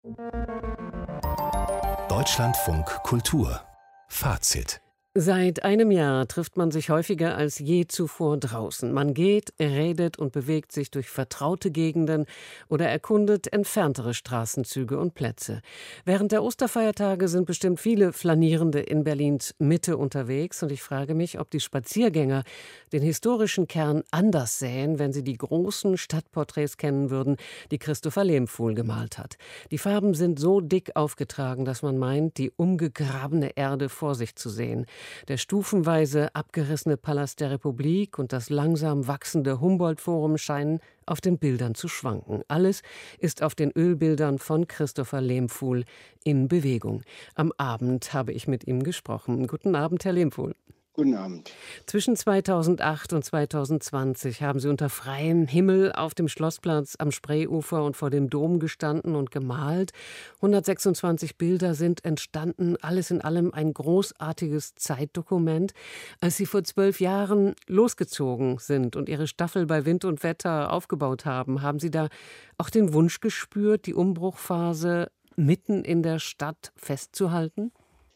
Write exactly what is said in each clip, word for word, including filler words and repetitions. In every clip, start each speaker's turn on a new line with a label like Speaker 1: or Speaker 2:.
Speaker 1: Deutschlandfunk Kultur Fazit.
Speaker 2: Seit einem Jahr trifft man sich häufiger als je zuvor draußen. Man geht, redet und bewegt sich durch vertraute Gegenden oder erkundet entferntere Straßenzüge und Plätze. Während der Osterfeiertage sind bestimmt viele Flanierende in Berlins Mitte unterwegs und ich frage mich, ob die Spaziergänger den historischen Kern anders sähen, wenn sie die großen Stadtporträts kennen würden, die Christopher Lehmkuhl gemalt hat. Die Farben sind so dick aufgetragen, dass man meint, die umgegrabene Erde vor sich zu sehen. Der stufenweise abgerissene Palast der Republik und das langsam wachsende Humboldt-Forum scheinen auf den Bildern zu schwanken. Alles ist auf den Ölbildern von Christopher Lehmkuhl in Bewegung. Am Abend habe ich mit ihm gesprochen. Guten Abend, Herr Lehmkuhl.
Speaker 3: Guten Abend.
Speaker 2: Zwischen zweitausendacht und zweitausendzwanzig haben Sie unter freiem Himmel auf dem Schlossplatz am Spreeufer und vor dem Dom gestanden und gemalt. hundertsechsundzwanzig Bilder sind entstanden, alles in allem ein großartiges Zeitdokument. Als Sie vor zwölf Jahren losgezogen sind und Ihre Staffel bei Wind und Wetter aufgebaut haben, haben Sie da auch den Wunsch gespürt, die Umbruchphase mitten in der Stadt festzuhalten?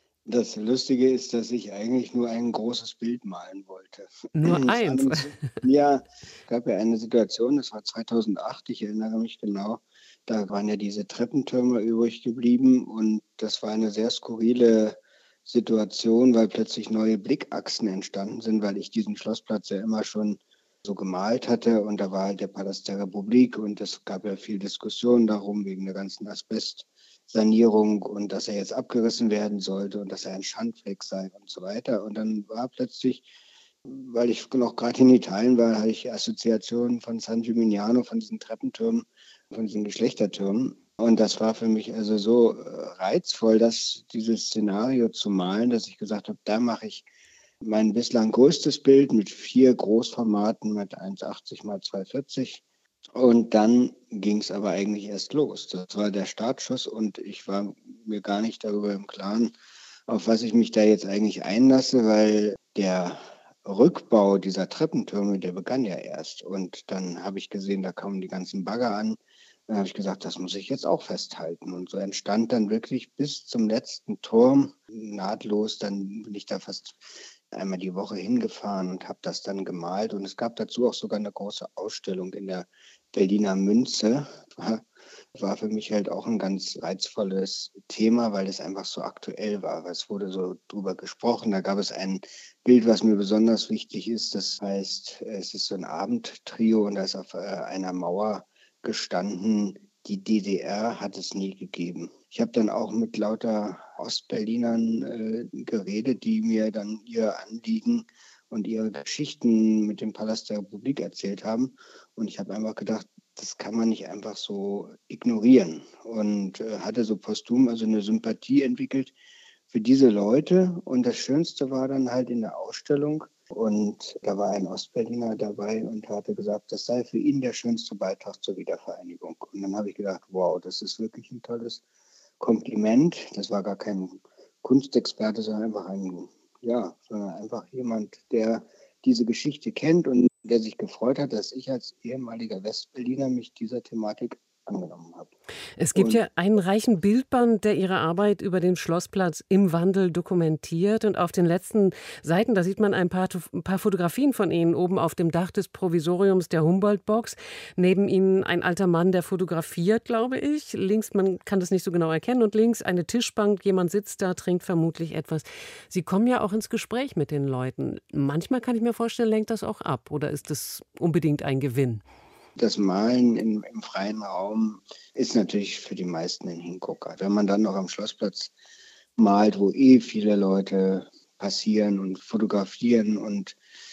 Speaker 3: Das Lustige ist, dass ich eigentlich nur ein großes Bild malen wollte.
Speaker 2: Nur eins?
Speaker 3: Ja, es gab ja eine Situation, das war zweitausendacht, ich erinnere mich genau, da waren ja diese Treppentürme übrig geblieben und das war eine sehr skurrile Situation, weil plötzlich neue Blickachsen entstanden sind, weil ich diesen Schlossplatz ja immer schon so gemalt hatte und da war halt der Palast der Republik und es gab ja viel Diskussion darum wegen der ganzen Asbestsanierung und dass er jetzt abgerissen werden sollte und dass er ein Schandfleck sei und so weiter. Und dann war plötzlich, weil ich noch gerade in Italien war, hatte ich Assoziationen von San Gimignano, von diesen Treppentürmen, von diesen Geschlechtertürmen. Und das war für mich also so reizvoll, dass dieses Szenario zu malen, dass ich gesagt habe, da mache ich mein bislang größtes Bild mit vier Großformaten mit eins achtzig mal zwei vierzig. Und dann ging es aber eigentlich erst los. Das war der Startschuss und ich war mir gar nicht darüber im Klaren, auf was ich mich da jetzt eigentlich einlasse, weil der Rückbau dieser Treppentürme, der begann ja erst. Und dann habe ich gesehen, da kamen die ganzen Bagger an. Dann habe ich gesagt, das muss ich jetzt auch festhalten. Und so entstand dann wirklich bis zum letzten Turm nahtlos. Dann bin ich da fast einmal die Woche hingefahren und habe das dann gemalt. Und es gab dazu auch sogar eine große Ausstellung in der Berliner Münze. War, war für mich halt auch ein ganz reizvolles Thema, weil es einfach so aktuell war. Es wurde so drüber gesprochen. Da gab es ein Bild, was mir besonders wichtig ist. Das heißt, es ist so ein Abendtrio und da ist auf einer Mauer gestanden, die D D R hat es nie gegeben. Ich habe dann auch mit lauter Ostberlinern äh, geredet, die mir dann ihr Anliegen und ihre Geschichten mit dem Palast der Republik erzählt haben. Und ich habe einfach gedacht, das kann man nicht einfach so ignorieren. Und äh, hatte so posthum also eine Sympathie entwickelt für diese Leute. Und das Schönste war dann halt in der Ausstellung. Und da war ein Ostberliner dabei und hatte gesagt, das sei für ihn der schönste Beitrag zur Wiedervereinigung. Und dann habe ich gedacht, wow, das ist wirklich ein tolles Kompliment. Das war gar kein Kunstexperte, sondern einfach ein, ja, sondern einfach jemand, der diese Geschichte kennt und der sich gefreut hat, dass ich als ehemaliger Westberliner mich dieser Thematik angenommen habe.
Speaker 2: Es gibt
Speaker 3: Und
Speaker 2: ja einen reichen Bildband, der Ihre Arbeit über den Schlossplatz im Wandel dokumentiert. Und auf den letzten Seiten, da sieht man ein paar, ein paar Fotografien von Ihnen oben auf dem Dach des Provisoriums der Humboldt-Box. Neben Ihnen ein alter Mann, der fotografiert, glaube ich. Links, man kann das nicht so genau erkennen. Und links eine Tischbank, jemand sitzt da, trinkt vermutlich etwas. Sie kommen ja auch ins Gespräch mit den Leuten. Manchmal kann ich mir vorstellen, lenkt das auch ab. Oder ist das unbedingt ein Gewinn?
Speaker 3: Das Malen im, im freien Raum ist natürlich für die meisten ein Hingucker. Wenn man dann noch am Schlossplatz malt, wo eh viele Leute passieren und fotografieren und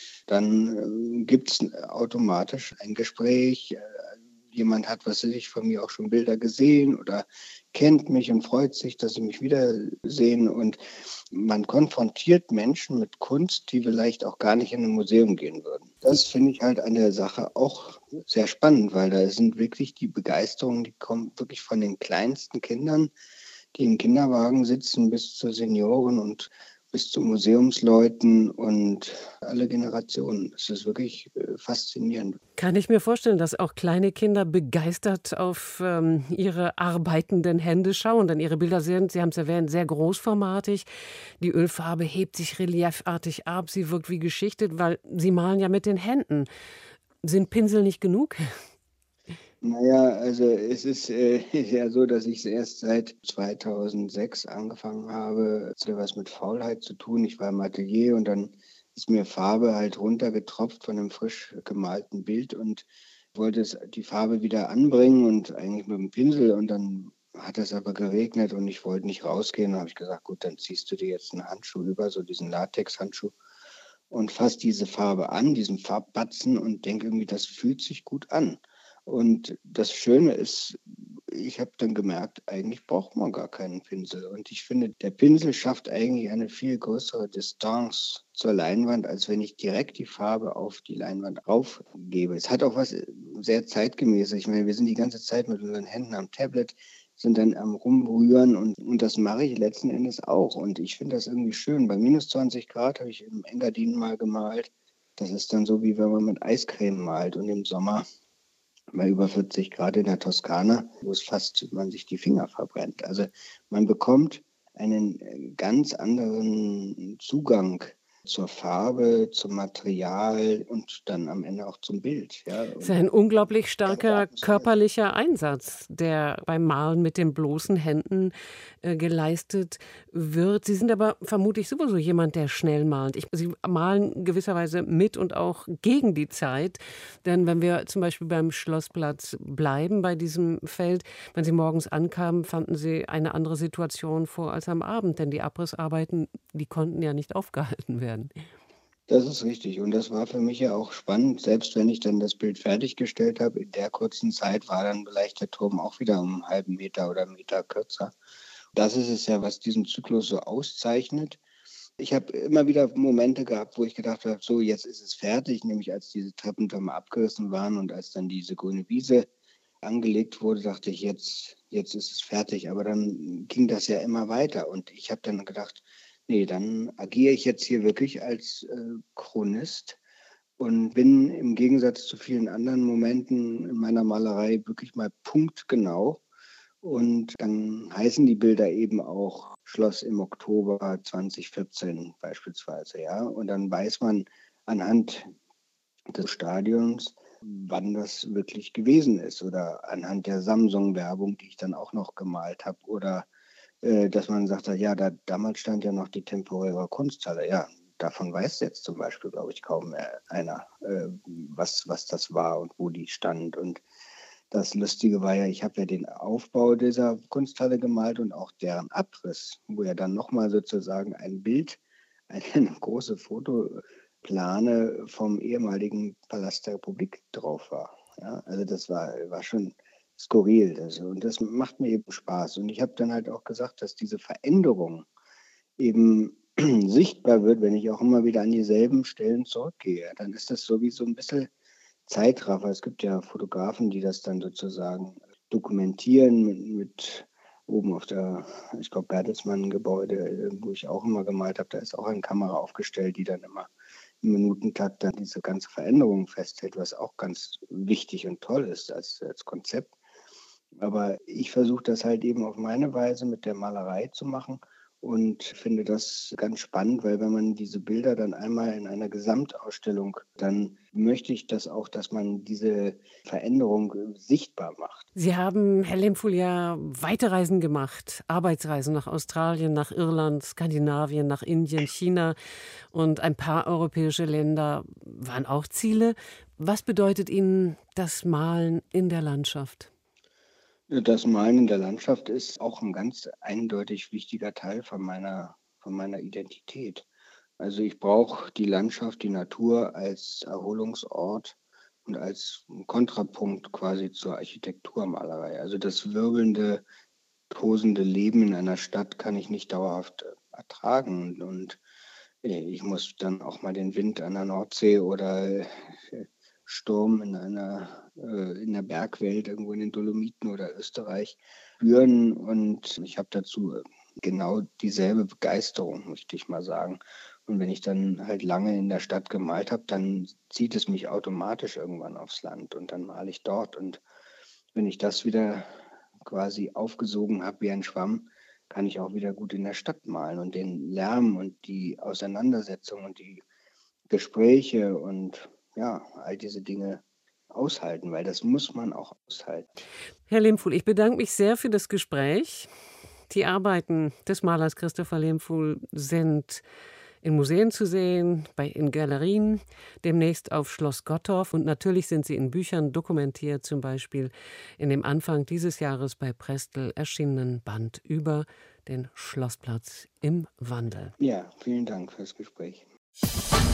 Speaker 3: dann äh, gibt es automatisch ein Gespräch. Äh, jemand hat, was weiß ich, von mir auch schon Bilder gesehen oder kennt mich und freut sich, dass sie mich wiedersehen. Und man konfrontiert Menschen mit Kunst, die vielleicht auch gar nicht in ein Museum gehen würden. Das finde ich halt an der Sache auch sehr spannend, weil da sind wirklich die Begeisterungen, die kommen wirklich von den kleinsten Kindern, die im Kinderwagen sitzen, bis zu Senioren und bis zu Museumsleuten und alle Generationen. Das ist wirklich äh, faszinierend.
Speaker 2: Kann ich mir vorstellen, dass auch kleine Kinder begeistert auf ähm, ihre arbeitenden Hände schauen, denn ihre Bilder sind, Sie haben es erwähnt, sehr großformatig. Die Ölfarbe hebt sich reliefartig ab, sie wirkt wie geschichtet, weil Sie malen ja mit den Händen. Sind Pinsel nicht genug?
Speaker 3: Naja, also es ist äh, ja so, dass ich erst seit zweitausendsechs angefangen habe, es hatte was mit Faulheit zu tun. Ich war im Atelier und dann ist mir Farbe halt runtergetropft von einem frisch gemalten Bild und wollte es die Farbe wieder anbringen und eigentlich mit dem Pinsel und dann hat es aber geregnet und ich wollte nicht rausgehen. Da habe ich gesagt, gut, dann ziehst du dir jetzt einen Handschuh über, so diesen Latex-Handschuh und fass diese Farbe an, diesen Farbbatzen und denke irgendwie, das fühlt sich gut an. Und das Schöne ist, ich habe dann gemerkt, eigentlich braucht man gar keinen Pinsel. Und ich finde, der Pinsel schafft eigentlich eine viel größere Distanz zur Leinwand, als wenn ich direkt die Farbe auf die Leinwand aufgebe. Es hat auch was sehr zeitgemäßes. Ich meine, wir sind die ganze Zeit mit unseren Händen am Tablet, sind dann am Rumrühren und, und das mache ich letzten Endes auch. Und ich finde das irgendwie schön. Bei minus zwanzig Grad habe ich im Engadin mal gemalt. Das ist dann so, wie wenn man mit Eiscreme malt und im Sommer bei über vierzig Grad in der Toskana, wo es fast man sich die Finger verbrennt. Also man bekommt einen äh, ganz anderen Zugang zur Farbe, zum Material und dann am Ende auch zum Bild. Ja,
Speaker 2: Es ist
Speaker 3: und
Speaker 2: ein unglaublich
Speaker 3: ganze
Speaker 2: starker
Speaker 3: Atmosphäre.
Speaker 2: körperlicher Einsatz, der beim Malen mit den bloßen Händen äh, geleistet wird. Sie sind aber vermutlich sowieso jemand, der schnell malt. Ich, Sie malen gewisserweise mit und auch gegen die Zeit. Denn wenn wir zum Beispiel beim Schlossplatz bleiben, bei diesem Feld, wenn Sie morgens ankamen, fanden Sie eine andere Situation vor als am Abend. Denn die Abrissarbeiten, die konnten ja nicht aufgehalten werden.
Speaker 3: Das ist richtig. Und das war für mich ja auch spannend. Selbst wenn ich dann das Bild fertiggestellt habe, in der kurzen Zeit war dann vielleicht der Turm auch wieder um einen halben Meter oder einen Meter kürzer. Das ist es ja, was diesen Zyklus so auszeichnet. Ich habe immer wieder Momente gehabt, wo ich gedacht habe, so, jetzt ist es fertig, nämlich als diese Treppentürme abgerissen waren und als dann diese grüne Wiese angelegt wurde, dachte ich, jetzt, jetzt ist es fertig. Aber dann ging das ja immer weiter und ich habe dann gedacht, nee, dann agiere ich jetzt hier wirklich als äh, Chronist und bin im Gegensatz zu vielen anderen Momenten in meiner Malerei wirklich mal punktgenau. Und dann heißen die Bilder eben auch Schloss im Oktober zweitausendvierzehn beispielsweise, ja. Und dann weiß man anhand des Stadions, wann das wirklich gewesen ist oder anhand der Samsung-Werbung, die ich dann auch noch gemalt habe oder äh, dass man sagt, ja, da, damals stand ja noch die temporäre Kunsthalle. Ja, davon weiß jetzt zum Beispiel, glaube ich, kaum mehr einer, äh, was, was das war und wo die stand. Und das Lustige war ja, ich habe ja den Aufbau dieser Kunsthalle gemalt und auch deren Abriss, wo ja dann nochmal sozusagen ein Bild, eine große Fotoplane vom ehemaligen Palast der Republik drauf war. Ja, also das war, war schon skurril. Das, und das macht mir eben Spaß. Und ich habe dann halt auch gesagt, dass diese Veränderung eben sichtbar wird, wenn ich auch immer wieder an dieselben Stellen zurückgehe. Dann ist das so wie so ein bisschen Zeitraffer. Es gibt ja Fotografen, die das dann sozusagen dokumentieren mit, mit oben auf der, ich glaube, Bertelsmann-Gebäude, wo ich auch immer gemalt habe, da ist auch eine Kamera aufgestellt, die dann immer im Minutentakt dann diese ganze Veränderung festhält, was auch ganz wichtig und toll ist als, als Konzept. Aber ich versuche das halt eben auf meine Weise mit der Malerei zu machen und finde das ganz spannend, weil wenn man diese Bilder dann einmal in einer Gesamtausstellung, dann möchte ich das auch, dass man diese Veränderung äh, sichtbar macht.
Speaker 2: Sie haben, Herr Lehmkuhl, ja weite Reisen gemacht, Arbeitsreisen nach Australien, nach Irland, Skandinavien, nach Indien, China und ein paar europäische Länder waren auch Ziele. Was bedeutet Ihnen das Malen in der Landschaft?
Speaker 3: Das Malen in der Landschaft ist auch ein ganz eindeutig wichtiger Teil von meiner, von meiner Identität. Also ich brauche die Landschaft, die Natur als Erholungsort und als Kontrapunkt quasi zur Architekturmalerei. Also das wirbelnde, tosende Leben in einer Stadt kann ich nicht dauerhaft äh, ertragen. Und äh, ich muss dann auch mal den Wind an der Nordsee oder äh, Sturm in einer äh, in der Bergwelt irgendwo in den Dolomiten oder Österreich spüren. Und ich habe dazu genau dieselbe Begeisterung, möchte ich mal sagen. Und wenn ich dann halt lange in der Stadt gemalt habe, dann zieht es mich automatisch irgendwann aufs Land und dann male ich dort. Und wenn ich das wieder quasi aufgesogen habe wie ein Schwamm, kann ich auch wieder gut in der Stadt malen und den Lärm und die Auseinandersetzung und die Gespräche und ja, all diese Dinge aushalten, weil das muss man auch aushalten.
Speaker 2: Herr Lehmfuhl, ich bedanke mich sehr für das Gespräch. Die Arbeiten des Malers Christopher Lehmfuhl sind in Museen zu sehen, bei, in Galerien, demnächst auf Schloss Gottorf und natürlich sind sie in Büchern dokumentiert, zum Beispiel in dem Anfang dieses Jahres bei Prestel erschienenen Band über den Schlossplatz im Wandel.
Speaker 3: Ja, vielen Dank fürs Gespräch.